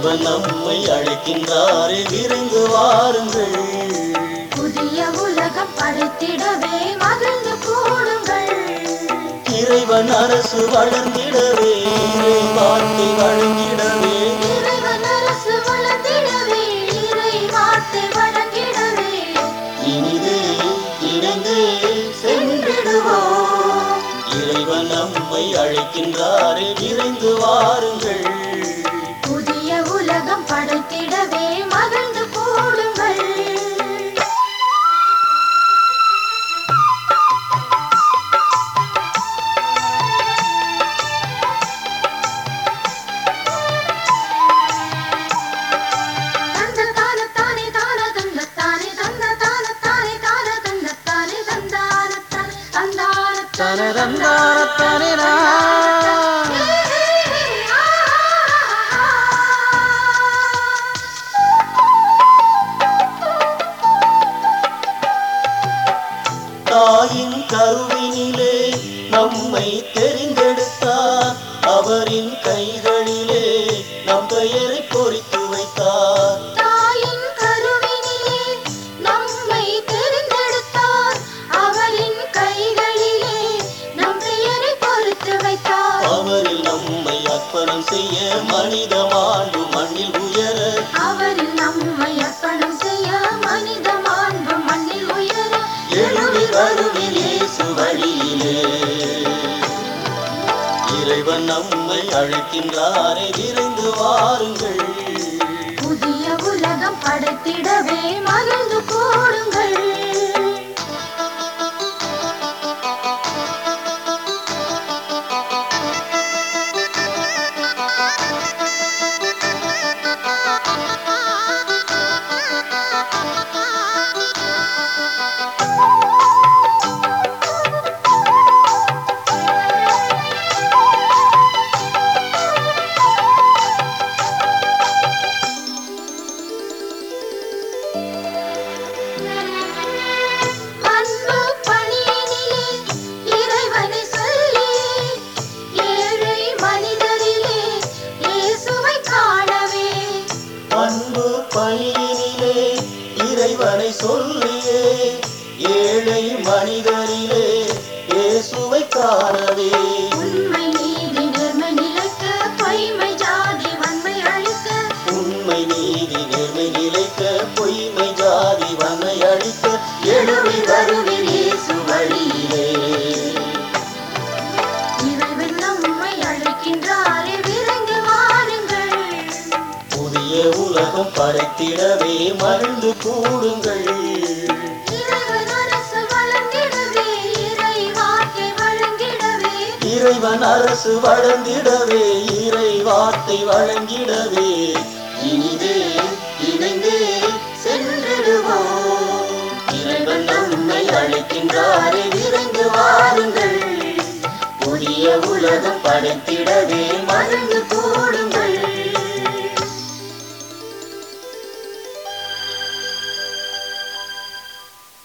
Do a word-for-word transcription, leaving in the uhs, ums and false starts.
இறைவன் நம்மை அழைக்கின்றாரே, விரைந்து வாருங்கள். புதிய உலகம் படைத்திடவே மகிழ்ந்து கூடுங்கள். இறைவன் அரசு வளர்ந்திடவே, இறை வார்த்தை வழங்கிடவே, இறைவன் அரசு வளர்ந்திடவே, இறை வார்த்தை வழங்கிடவே, இனிதே இணைந்தே சென்றிடுவோம். இறைவன் நம்மை அழைக்கின்றாரே, விரைந்து வாருங்கள். புதிய உலகம் படைத்திடவே மகிழ்ந்து கூடுங்கள். தாயின் கருவினிலே நம்மை தெரிந்தெடுத்தார், அவரின் கைகளிலே நம் பெயரை பொறித்து வைத்தார். தாயின் கருவினிலே நம்மை தெரிந்தெடுத்தார், அவரின் கைகளிலே நம் பெயரை பொறித்து வைத்தார். அவரில் நம்மை அர்ப்பணம் செய்ய மனித மாண்பு மண்ணில் உயர, அவரில் நம்மை அர்ப்பணம் செய்ய மனித மாண்பு மண்ணில் உயர, எழுவி வருவில் இயேசு வழியிலே. இறைவன் நம்மை அழைக்கின்றாரே, விரைந்து வாருங்கள். புதிய உலகம் படைத்திடவே மகிழ்ந்து கூடுங்கள். பணியினிலே இறைவனை சொல்லியே, ஏழை மனிதரிலே இயேசுவை காணவே, உண்மை நீதி நேர்மை நிலைக்க, பொய்மை ஜாதி வன்மை அழிக்க, உண்மை நீதி நேர்மை நிலைக்க, பொய்மை ஜாதி வன்மை அழிக்க, எழுவி வருவில் இயேசு வழியிலே. இறைவன் நம்மை அழைக்கின்றாரே, விரைந்து வாருங்கள். புதிய உலகம் படைத்திடவே மகிழ்ந்து கூடுங்கள். இறைவன் அரசு வளர்ந்திடவே, இறை வார்த்தை வழங்கிடவே, இறைவன் அரசு வளர்ந்திடவே, இறை வார்த்தை வழங்கிடவே, இனிதே இணைந்தே சென்றிடுவோம். இறைவன் நம்மை அழைக்கின்றாரே, விரைந்து வாருங்கள். புதிய உலகம் படைத்திடவே மகிழ்ந்து கூடுங்கள்.